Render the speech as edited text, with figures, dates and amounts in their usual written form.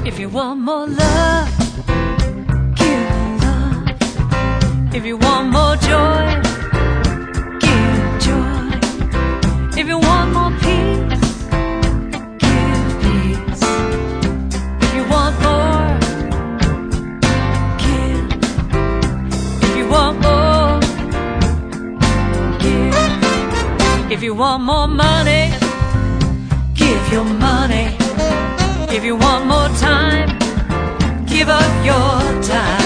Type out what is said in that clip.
If you want more love, give love. If you want more joy, give joy. If you want more peace, give peace. If you want more, give. If you want more, give. If you want more money, give your money. If you want more time, give up your time.